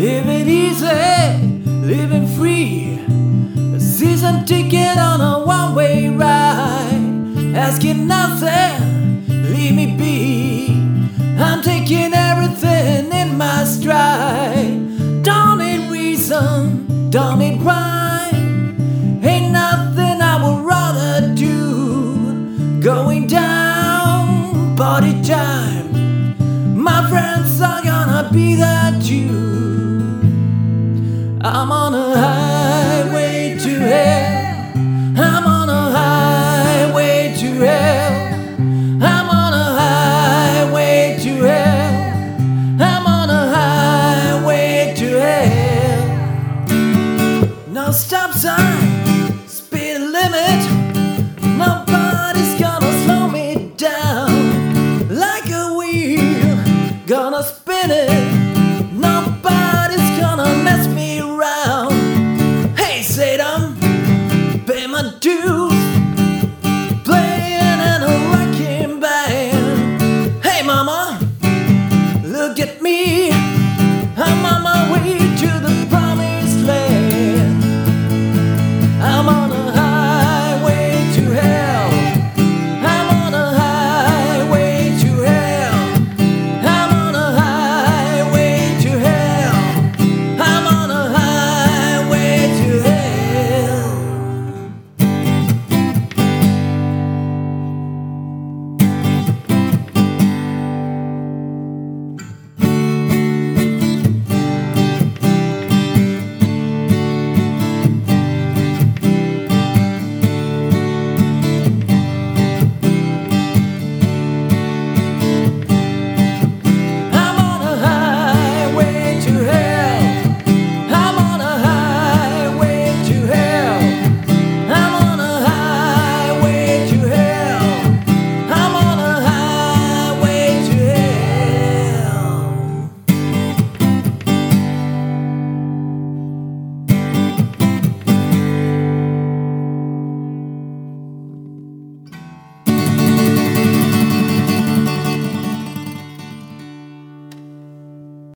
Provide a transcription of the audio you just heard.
Living easy, living free. A season ticket on a one-way ride. Asking nothing, leave me be. I'm taking everything in my stride. Don't need reason, don't need rhyme. Ain't nothing I would rather do. Going down, party time. My friends are gonna be there too. I'm on a high.